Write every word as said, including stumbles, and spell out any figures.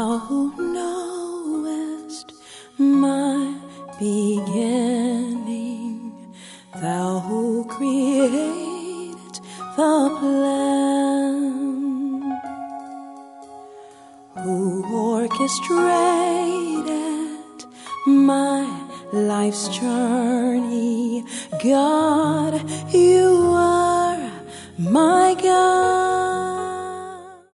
Thou who knowest my beginning, Thou who created the plan, who orchestrated my life's journey. God, you are my God.